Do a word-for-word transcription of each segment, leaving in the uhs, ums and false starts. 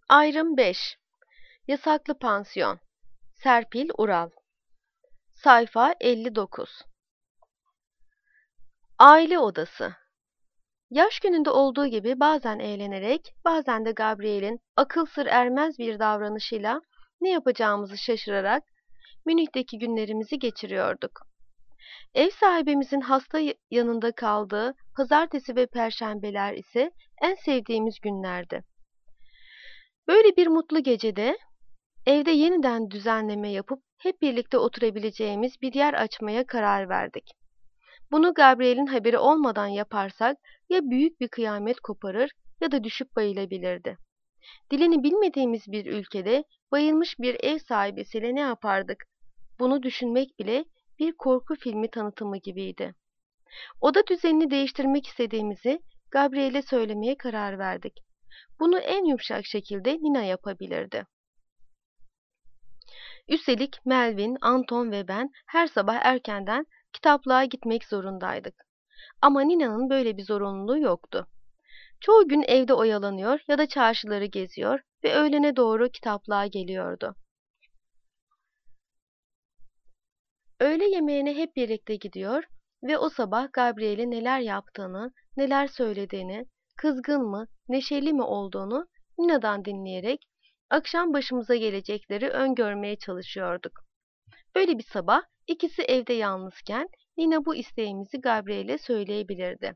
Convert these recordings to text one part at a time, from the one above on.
Ayrım beş. Yasaklı Pansiyon. Serpil Ural. Sayfa elli dokuz. Aile Odası. Yaş gününde olduğu gibi bazen eğlenerek, bazen de Gabriel'in akıl sır ermez bir davranışıyla ne yapacağımızı şaşırarak Münih'teki günlerimizi geçiriyorduk. Ev sahibimizin hasta yanında kaldığı pazartesi ve perşembeler ise en sevdiğimiz günlerdi. Böyle bir mutlu gecede evde yeniden düzenleme yapıp hep birlikte oturabileceğimiz bir yer açmaya karar verdik. Bunu Gabriel'in haberi olmadan yaparsak ya büyük bir kıyamet koparır ya da düşüp bayılabilirdi. Dilini bilmediğimiz bir ülkede bayılmış bir ev sahibiyle ne yapardık? Bunu düşünmek bile bir korku filmi tanıtımı gibiydi. Oda düzenini değiştirmek istediğimizi Gabriel'e söylemeye karar verdik. Bunu en yumuşak şekilde Nina yapabilirdi. Üstelik Melvin, Anton ve ben her sabah erkenden kitaplığa gitmek zorundaydık. Ama Nina'nın böyle bir zorunluluğu yoktu. Çoğu gün evde oyalanıyor ya da çarşıları geziyor ve öğlene doğru kitaplığa geliyordu. Öğle yemeğine hep birlikte gidiyor ve o sabah Gabriel'e neler yaptığını, neler söylediğini, kızgın mı, neşeli mi olduğunu Nina'dan dinleyerek akşam başımıza gelecekleri öngörmeye çalışıyorduk. Böyle bir sabah ikisi evde yalnızken Nina bu isteğimizi Gabriel'e söyleyebilirdi.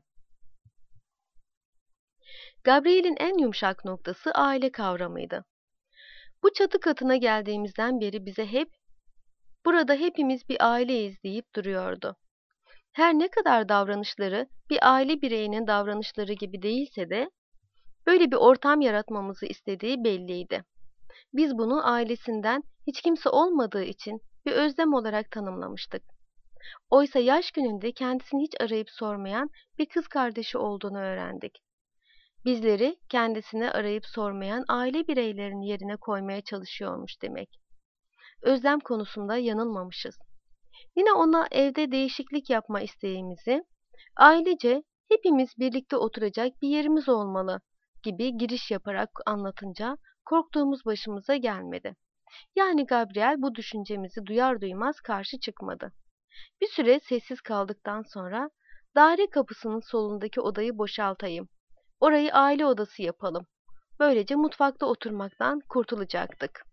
Gabriel'in en yumuşak noktası aile kavramıydı. Bu çatı katına geldiğimizden beri bize hep "burada hepimiz bir aileyiz" deyip duruyordu. Her ne kadar davranışları bir aile bireyinin davranışları gibi değilse de böyle bir ortam yaratmamızı istediği belliydi. Biz bunu ailesinden hiç kimse olmadığı için bir özlem olarak tanımlamıştık. Oysa yaş gününde kendisini hiç arayıp sormayan bir kız kardeşi olduğunu öğrendik. Bizleri kendisini arayıp sormayan aile bireylerinin yerine koymaya çalışıyormuş demek. Özlem konusunda yanılmamışız. Yine ona evde değişiklik yapma isteğimizi, ailece hepimiz birlikte oturacak bir yerimiz olmalı gibi giriş yaparak anlatınca korktuğumuz başımıza gelmedi. Yani Gabriel bu düşüncemizi duyar duymaz karşı çıkmadı. Bir süre sessiz kaldıktan sonra daire kapısının solundaki odayı boşaltayım. Orayı aile odası yapalım. Böylece mutfakta oturmaktan kurtulacaktık.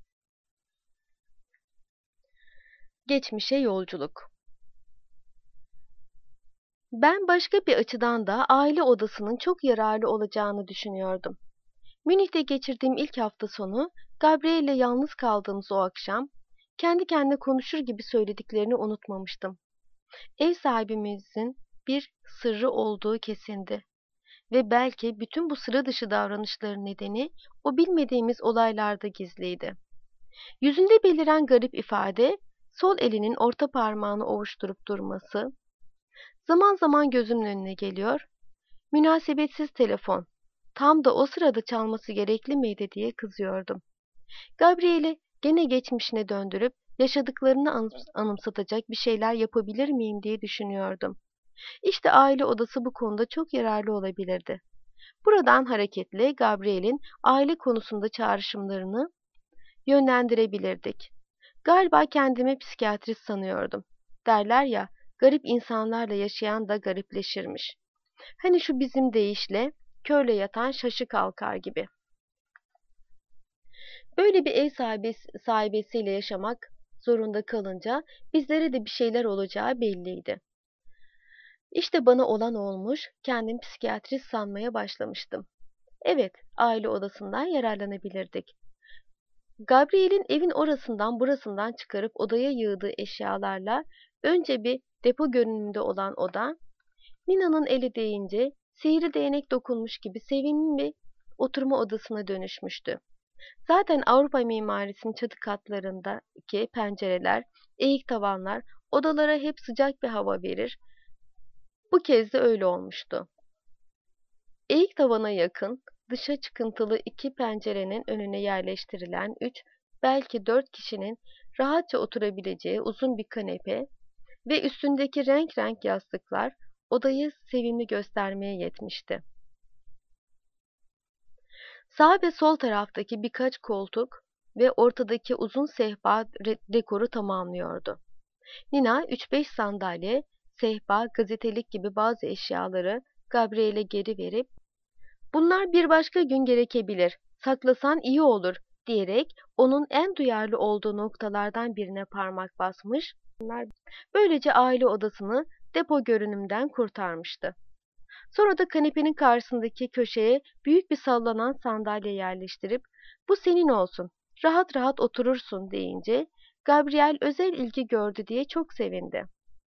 Geçmişe yolculuk. Ben başka bir açıdan da aile odasının çok yararlı olacağını düşünüyordum. Münih'te geçirdiğim ilk hafta sonu Gabriel ile yalnız kaldığımız o akşam kendi kendine konuşur gibi söylediklerini unutmamıştım. Ev sahibimizin bir sırrı olduğu kesindi ve belki bütün bu sıra dışı davranışların nedeni o bilmediğimiz olaylarda gizliydi. Yüzünde beliren garip ifade, sol elinin orta parmağını ovuşturup durması, zaman zaman gözümün önüne geliyor, münasebetsiz telefon, tam da o sırada çalması gerekli miydi diye kızıyordum. Gabriel'i gene geçmişine döndürüp yaşadıklarını anıms- anımsatacak bir şeyler yapabilir miyim diye düşünüyordum. İşte aile odası bu konuda çok yararlı olabilirdi. Buradan hareketle Gabriel'in aile konusunda çağrışımlarını yönlendirebilirdik. Galiba kendimi psikiyatrist sanıyordum. Derler ya, garip insanlarla yaşayan da garipleşirmiş. Hani şu bizim deyişle, körle yatan şaşı kalkar gibi. Böyle bir ev sahibesi, sahibesiyle yaşamak zorunda kalınca bizlere de bir şeyler olacağı belliydi. İşte bana olan olmuş, kendimi psikiyatrist sanmaya başlamıştım. Evet, aile odasından yararlanabilirdik. Gabriel'in evin orasından burasından çıkarıp odaya yığdığı eşyalarla önce bir depo görünümünde olan oda, Nina'nın eli değince sihirli değnek dokunmuş gibi sevimli bir oturma odasına dönüşmüştü. Zaten Avrupa mimarisinin çatı katlarındaki pencereler, eğik tavanlar odalara hep sıcak bir hava verir. Bu kez de öyle olmuştu. Eğik tavana yakın, dışa çıkıntılı iki pencerenin önüne yerleştirilen üç, belki dört kişinin rahatça oturabileceği uzun bir kanepe ve üstündeki renk renk yastıklar odayı sevimli göstermeye yetmişti. Sağ ve sol taraftaki birkaç koltuk ve ortadaki uzun sehpa re- dekoru tamamlıyordu. Nina üç beş sandalye, sehpa, gazetelik gibi bazı eşyaları Gabriel'e geri verip "Bunlar bir başka gün gerekebilir, saklasan iyi olur." diyerek onun en duyarlı olduğu noktalardan birine parmak basmış, böylece aile odasını depo görünümden kurtarmıştı. Sonra da kanepenin karşısındaki köşeye büyük bir sallanan sandalye yerleştirip "Bu senin olsun, rahat rahat oturursun." deyince Gabriel özel ilgi gördü diye çok sevindi.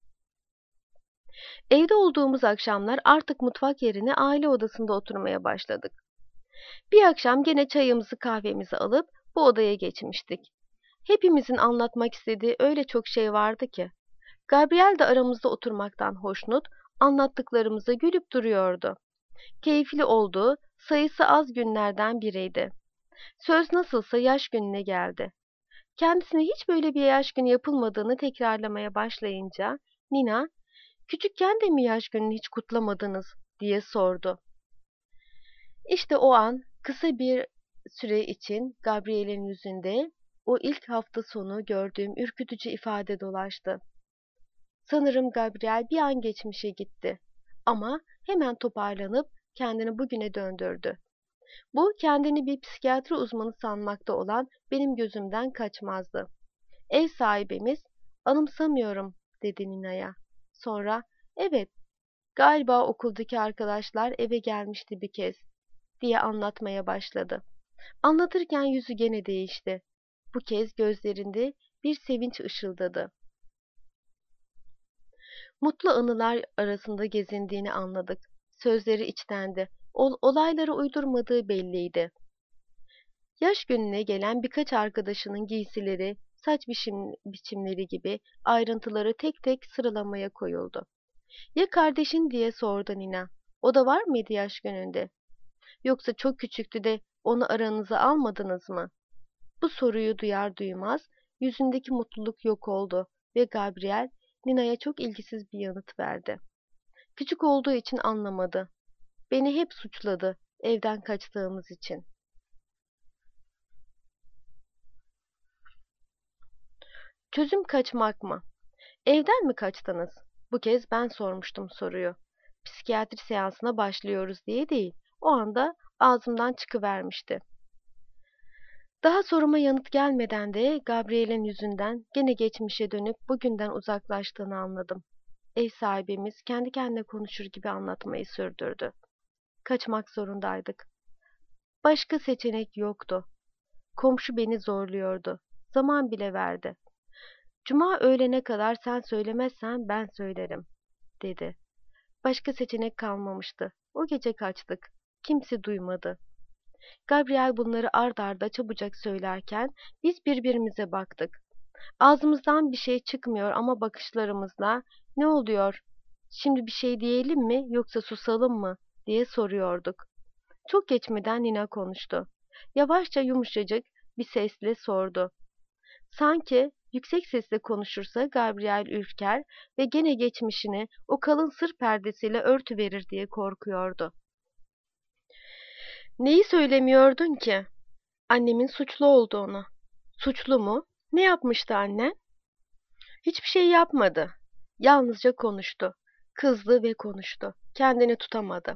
Evde olduğumuz akşamlar artık mutfak yerine aile odasında oturmaya başladık. Bir akşam gene çayımızı kahvemizi alıp bu odaya geçmiştik. Hepimizin anlatmak istediği öyle çok şey vardı ki. Gabriel de aramızda oturmaktan hoşnut, anlattıklarımıza gülüp duruyordu. Keyifli olduğu, sayısı az günlerden biriydi. Söz nasılsa yaş gününe geldi. Kendisine hiç böyle bir yaş günü yapılmadığını tekrarlamaya başlayınca Nina, "Küçükken de mi yaş gününü hiç kutlamadınız?" diye sordu. İşte o an kısa bir süre için Gabriel'in yüzünde o ilk hafta sonu gördüğüm ürkütücü ifade dolaştı. Sanırım Gabriel bir an geçmişe gitti. Ama hemen toparlanıp kendini bugüne döndürdü. Bu kendini bir psikiyatri uzmanı sanmakta olan benim gözümden kaçmazdı. Ev sahibimiz, "Anımsamıyorum." dedi Nina'ya. Sonra, "Evet, galiba okuldaki arkadaşlar eve gelmişti bir kez." diye anlatmaya başladı. Anlatırken yüzü gene değişti. Bu kez gözlerinde bir sevinç ışıldadı. Mutlu anılar arasında gezindiğini anladık. Sözleri içtendi. Ol olayları uydurmadığı belliydi. Yaş gününe gelen birkaç arkadaşının giysileri, saç biçim, biçimleri gibi ayrıntıları tek tek sıralamaya koyuldu. "Ya kardeşin?" diye sordu Nina. "O da var mıydı yaş gününde? Yoksa çok küçüktü de onu aranıza almadınız mı?" Bu soruyu duyar duymaz yüzündeki mutluluk yok oldu ve Gabriel Nina'ya çok ilgisiz bir yanıt verdi. Küçük olduğu için anlamadı. Beni hep suçladı evden kaçtığımız için. Çözüm kaçmak mı? Evden mi kaçtınız? Bu kez ben sormuştum soruyu. Psikiyatri seansına başlıyoruz diye değil. O anda ağzımdan çıkıvermişti. Daha soruma yanıt gelmeden de Gabriel'in yüzünden gene geçmişe dönüp bugünden uzaklaştığını anladım. Ev sahibimiz kendi kendine konuşur gibi anlatmayı sürdürdü. Kaçmak zorundaydık. Başka seçenek yoktu. Komşu beni zorluyordu. Zaman bile verdi. "Cuma öğlene kadar sen söylemezsen ben söylerim." dedi. Başka seçenek kalmamıştı. O gece kaçtık. Kimse duymadı. Gabriel bunları ard arda çabucak söylerken biz birbirimize baktık. Ağzımızdan bir şey çıkmıyor ama bakışlarımızla "Ne oluyor? Şimdi bir şey diyelim mi yoksa susalım mı?" diye soruyorduk. Çok geçmeden Nina konuştu. Yavaşça yumuşacık bir sesle sordu. Sanki yüksek sesle konuşursa Gabriel ürker ve gene geçmişini o kalın sır perdesiyle örtüverir diye korkuyordu. "Neyi söylemiyordun ki?" "Annemin suçlu olduğunu." "Suçlu mu? Ne yapmıştı annen?" "Hiçbir şey yapmadı. Yalnızca konuştu. Kızdı ve konuştu. Kendini tutamadı.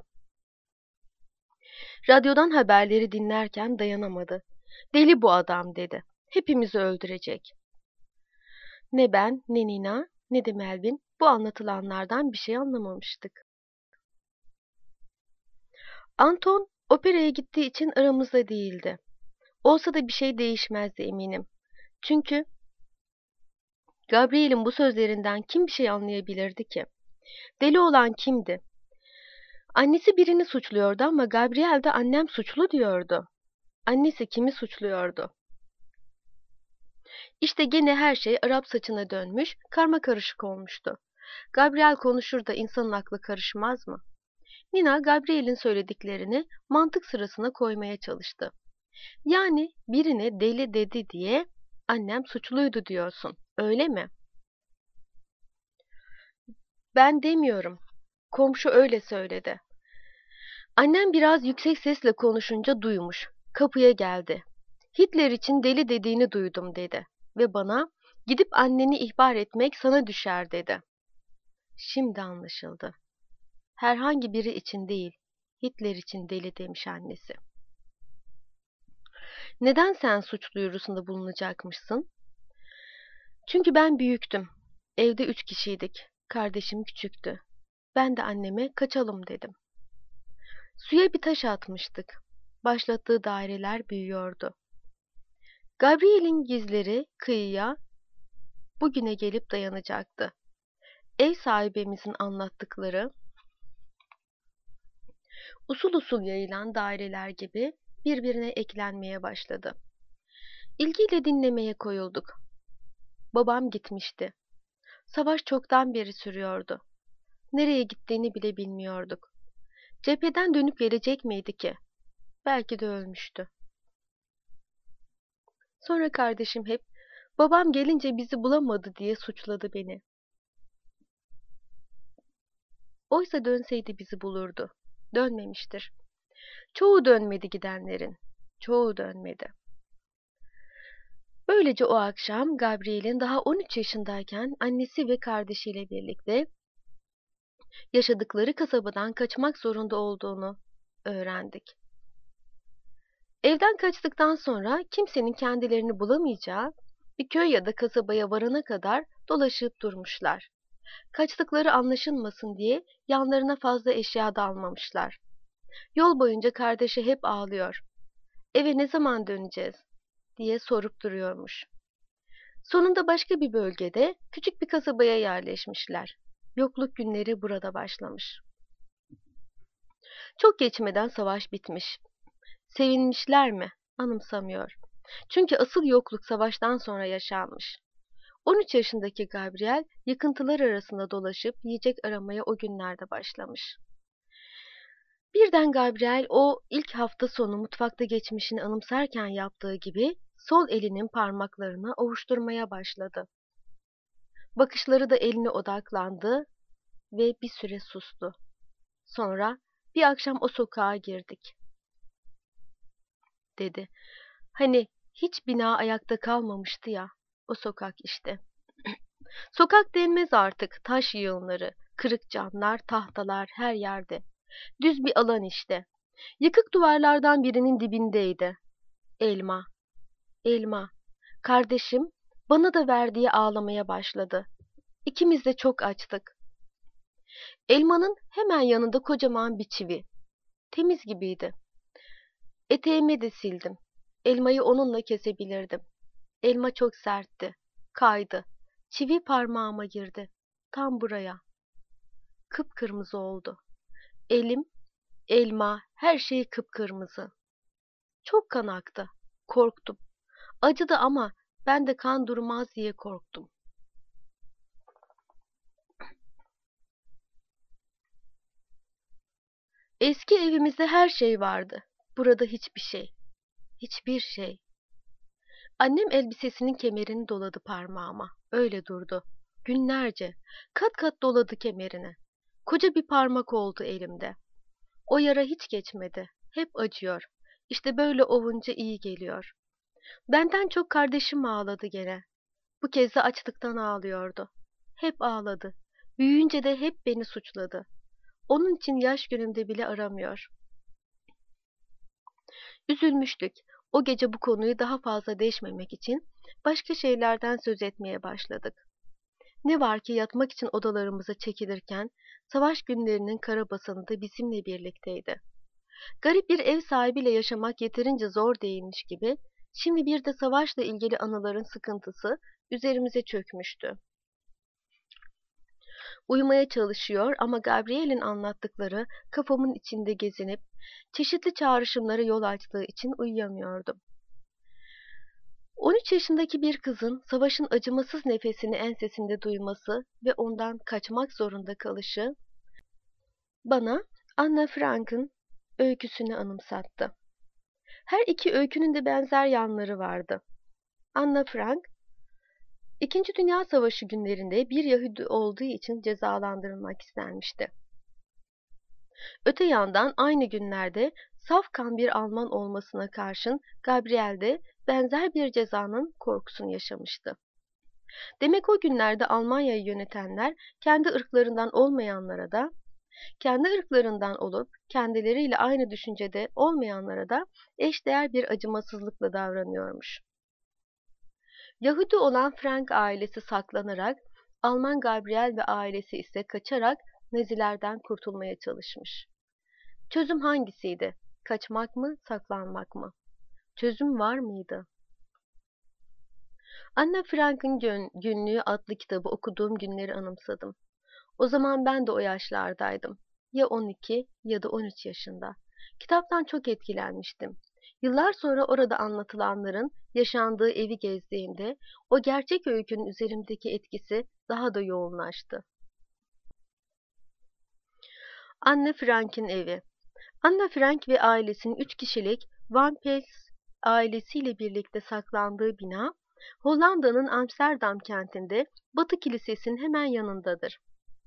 Radyodan haberleri dinlerken dayanamadı. 'Deli bu adam,' dedi. 'Hepimizi öldürecek.'" Ne ben, ne Nina, ne de Melvin bu anlatılanlardan bir şey anlamamıştık. Anton operaya gittiği için aramızda değildi. Olsa da bir şey değişmezdi eminim. Çünkü Gabriel'in bu sözlerinden kim bir şey anlayabilirdi ki? Deli olan kimdi? Annesi birini suçluyordu ama Gabriel de "Annem suçlu," diyordu. Annesi kimi suçluyordu? İşte gene her şey Arap saçına dönmüş, karmakarışık olmuştu. Gabriel konuşur da insanın aklı karışmaz mı? Nina, Gabriel'in söylediklerini mantık sırasına koymaya çalıştı. "Yani birine deli dedi diye annem suçluydu diyorsun, öyle mi?" "Ben demiyorum. Komşu öyle söyledi. Annem biraz yüksek sesle konuşunca duymuş. Kapıya geldi. Hitler için deli dediğini duydum dedi ve bana gidip anneni ihbar etmek sana düşer dedi. Şimdi anlaşıldı. Herhangi biri için değil, Hitler için deli demiş annesi. Neden sen suç duyurusunda bulunacakmışsın? Çünkü ben büyüktüm. Evde üç kişiydik. Kardeşim küçüktü. Ben de anneme kaçalım dedim. Suya bir taş atmıştık. Başlattığı daireler büyüyordu. Gabriel'in gizleri kıyıya bugüne gelip dayanacaktı. Ev sahibimizin anlattıkları usul usul yayılan daireler gibi birbirine eklenmeye başladı. İlgiyle dinlemeye koyulduk. Babam gitmişti. Savaş çoktan beri sürüyordu. Nereye gittiğini bile bilmiyorduk. Cepheden dönüp gelecek miydi ki? Belki de ölmüştü. Sonra kardeşim hep babam gelince bizi bulamadı diye suçladı beni. Oysa dönseydi bizi bulurdu. Dönmemiştir. Çoğu dönmedi gidenlerin. Çoğu dönmedi. Böylece o akşam Gabriel'in daha on üç yaşındayken annesi ve kardeşiyle birlikte yaşadıkları kasabadan kaçmak zorunda olduğunu öğrendik. Evden kaçtıktan sonra kimsenin kendilerini bulamayacağı bir köy ya da kasabaya varana kadar dolaşıp durmuşlar. Kaçtıkları anlaşılmasın diye yanlarına fazla eşya da almamışlar. Yol boyunca kardeşi hep ağlıyor. Eve ne zaman döneceğiz diye sorup duruyormuş. Sonunda başka bir bölgede küçük bir kasabaya yerleşmişler. Yokluk günleri burada başlamış. Çok geçmeden savaş bitmiş. Sevinmişler mi? Anımsamıyor. Çünkü asıl yokluk savaştan sonra yaşanmış. on üç yaşındaki Gabriel yıkıntılar arasında dolaşıp yiyecek aramaya o günlerde başlamış. Birden Gabriel o ilk hafta sonu mutfakta geçmişini anımsarken yaptığı gibi sol elinin parmaklarını ovuşturmaya başladı. Bakışları da eline odaklandı ve bir süre sustu. Sonra bir akşam o sokağa girdik, dedi. Hani hiç bina ayakta kalmamıştı ya, o sokak işte. Sokak denmez artık, taş yığınları, kırık camlar, tahtalar her yerde. Düz bir alan işte. Yıkık duvarlardan birinin dibindeydi. Elma, elma. Kardeşim bana da ver diye ağlamaya başladı. İkimiz de çok açtık. Elmanın hemen yanında kocaman bir çivi. Temiz gibiydi. Eteğimi de sildim. Elmayı onunla kesebilirdim. Elma çok sertti. Kaydı. Çivi parmağıma girdi. Tam buraya. Kıpkırmızı oldu. Elim, elma, her şey kıpkırmızı. Çok kan aktı. Korktum. Acıdı ama ben de kan durmaz diye korktum. Eski evimizde her şey vardı. Burada hiçbir şey. Hiçbir şey. Annem elbisesinin kemerini doladı parmağıma. Öyle durdu. Günlerce. Kat kat doladı kemerini. Koca bir parmak oldu elimde. O yara hiç geçmedi. Hep acıyor. İşte böyle ovunca iyi geliyor. Benden çok kardeşim ağladı gene. Bu kez de açlıktan ağlıyordu. Hep ağladı. Büyüyünce de hep beni suçladı. Onun için yaş günümde bile aramıyor. Üzülmüştük. O gece bu konuyu daha fazla deşmemek için başka şeylerden söz etmeye başladık. Ne var ki yatmak için odalarımıza çekilirken savaş günlerinin karabasanı da bizimle birlikteydi. Garip bir ev sahibiyle yaşamak yeterince zor değilmiş gibi şimdi bir de savaşla ilgili anıların sıkıntısı üzerimize çökmüştü. Uyumaya çalışıyor ama Gabriel'in anlattıkları kafamın içinde gezinip çeşitli çağrışımlara yol açtığı için uyuyamıyordum. on üç yaşındaki bir kızın savaşın acımasız nefesini ensesinde duyması ve ondan kaçmak zorunda kalışı bana Anna Frank'ın öyküsünü anımsattı. Her iki öykünün de benzer yanları vardı. Anna Frank, İkinci Dünya Savaşı günlerinde bir Yahudi olduğu için cezalandırılmak istenmişti. Öte yandan aynı günlerde Safkan bir Alman olmasına karşın Gabriel de benzer bir cezanın korkusunu yaşamıştı. Demek o günlerde Almanya'yı yönetenler kendi ırklarından olmayanlara da, kendi ırklarından olup kendileriyle aynı düşüncede olmayanlara da eşdeğer bir acımasızlıkla davranıyormuş. Yahudi olan Frank ailesi saklanarak, Alman Gabriel ve ailesi ise kaçarak Nazilerden kurtulmaya çalışmış. Çözüm hangisiydi? Kaçmak mı, saklanmak mı? Çözüm var mıydı? Anne Frank'ın Günlüğü adlı kitabı okuduğum günleri anımsadım. O zaman ben de o yaşlardaydım. Ya on iki ya da on üç yaşında. Kitaptan çok etkilenmiştim. Yıllar sonra orada anlatılanların yaşandığı evi gezdiğimde o gerçek öykünün üzerimdeki etkisi daha da yoğunlaştı. Anne Frank'in evi. Anne Frank ve ailesinin üç kişilik Van Pels ailesiyle birlikte saklandığı bina, Hollanda'nın Amsterdam kentinde Batı Kilisesi'nin hemen yanındadır.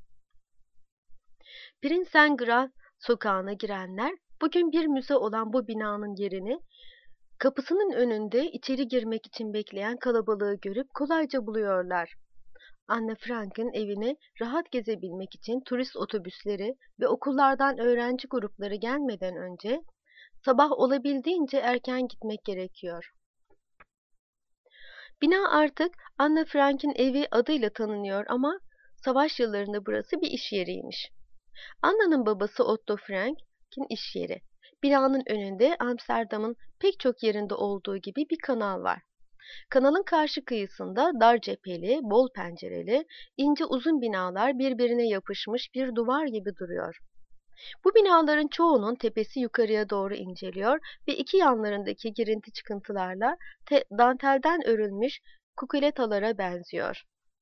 Prinsengracht sokağına girenler, bugün bir müze olan bu binanın yerini, kapısının önünde içeri girmek için bekleyen kalabalığı görüp kolayca buluyorlar. Anne Frank'ın evine rahat gezebilmek için turist otobüsleri ve okullardan öğrenci grupları gelmeden önce sabah olabildiğince erken gitmek gerekiyor. Bina artık Anne Frank'in evi adıyla tanınıyor ama savaş yıllarında burası bir iş yeriymiş. Anna'nın babası Otto Frank'in iş yeri. Binanın önünde Amsterdam'ın pek çok yerinde olduğu gibi bir kanal var. Kanalın karşı kıyısında dar cepheli, bol pencereli, ince uzun binalar birbirine yapışmış bir duvar gibi duruyor. Bu binaların çoğunun tepesi yukarıya doğru inceliyor ve iki yanlarındaki girinti çıkıntılarla dantelden örülmüş kukuletalara benziyor.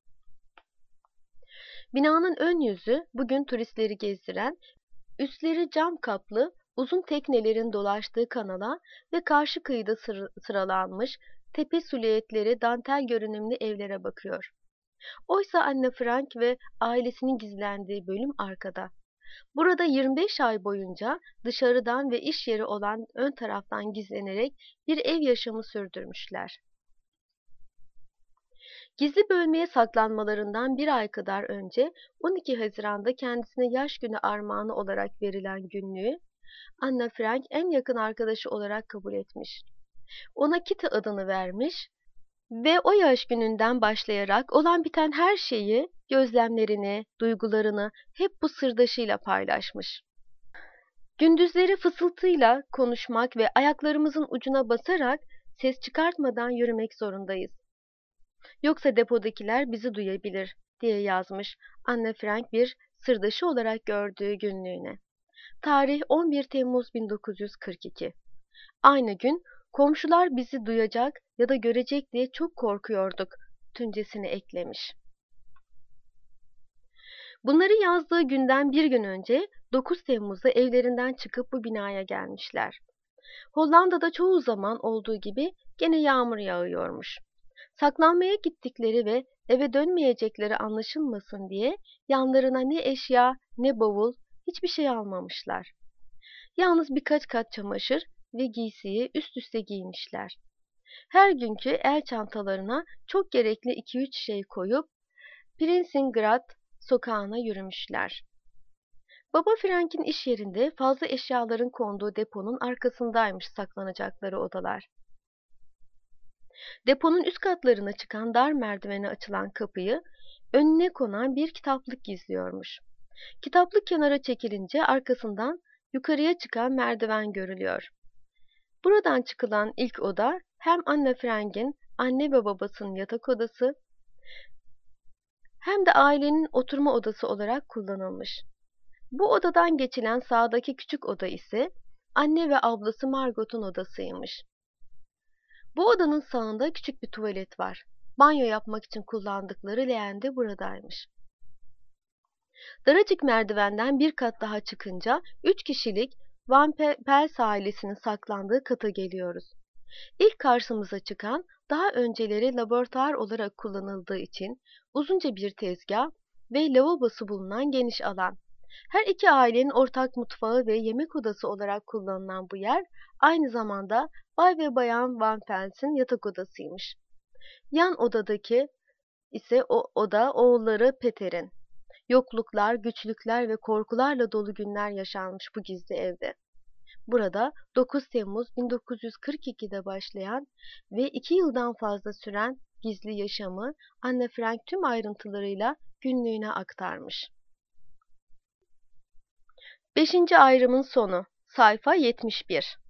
Binanın ön yüzü bugün turistleri gezdiren, üstleri cam kaplı uzun teknelerin dolaştığı kanala ve karşı kıyıda sır sıralanmış tepe suliyetleri dantel görünümlü evlere bakıyor. Oysa Anne Frank ve ailesinin gizlendiği bölüm arkada. Burada yirmi beş ay boyunca dışarıdan ve iş yeri olan ön taraftan gizlenerek bir ev yaşamı sürdürmüşler. Gizli bölmeye saklanmalarından bir ay kadar önce on iki Haziran'da kendisine yaş günü armağanı olarak verilen günlüğü Anne Frank en yakın arkadaşı olarak kabul etmiş. Ona Kitty adını vermiş ve o yaş gününden başlayarak olan biten her şeyi, gözlemlerini, duygularını hep bu sırdaşıyla paylaşmış. Gündüzleri fısıltıyla konuşmak ve ayaklarımızın ucuna basarak ses çıkartmadan yürümek zorundayız. Yoksa depodakiler bizi duyabilir diye yazmış Anne Frank bir sırdaşı olarak gördüğü günlüğüne. Tarih on bir Temmuz bin dokuz yüz kırk iki. Aynı gün komşular bizi duyacak ya da görecek diye çok korkuyorduk tüncesini eklemiş. Bunları yazdığı günden bir gün önce dokuz Temmuz'da evlerinden çıkıp bu binaya gelmişler. Hollanda'da çoğu zaman olduğu gibi gene yağmur yağıyormuş. Saklanmaya gittikleri ve eve dönmeyecekleri anlaşılmasın diye yanlarına ne eşya ne bavul hiçbir şey almamışlar. Yalnız birkaç kat çamaşır ve giysiyi üst üste giymişler. Her günkü el çantalarına çok gerekli iki üç şey koyup Prinsengracht sokağına yürümüşler. Baba Frank'in iş yerinde fazla eşyaların konduğu deponun arkasındaymış saklanacakları odalar. Deponun üst katlarına çıkan dar merdivene açılan kapıyı önüne konan bir kitaplık gizliyormuş. Kitaplık kenara çekilince arkasından yukarıya çıkan merdiven görülüyor. Buradan çıkılan ilk oda hem Anne Frank'in anne ve babasının yatak odası hem de ailenin oturma odası olarak kullanılmış. Bu odadan geçilen sağdaki küçük oda ise anne ve ablası Margot'un odasıymış. Bu odanın sağında küçük bir tuvalet var. Banyo yapmak için kullandıkları leğen de buradaymış. Daracık merdivenden bir kat daha çıkınca üç kişilik Van Pels ailesinin saklandığı kata geliyoruz. İlk karşımıza çıkan daha önceleri laboratuvar olarak kullanıldığı için uzunca bir tezgah ve lavabosu bulunan geniş alan. Her iki ailenin ortak mutfağı ve yemek odası olarak kullanılan bu yer, aynı zamanda Bay ve Bayan Van Pels'in yatak odasıymış. Yan odadaki ise o oda oğulları Peter'in. Yokluklar, güçlükler ve korkularla dolu günler yaşanmış bu gizli evde. Burada dokuz Temmuz bin dokuz yüz kırk iki'de başlayan ve iki yıldan fazla süren gizli yaşamı Anne Frank tüm ayrıntılarıyla günlüğüne aktarmış. Beşinci ayrımın sonu. Sayfa yetmiş bir.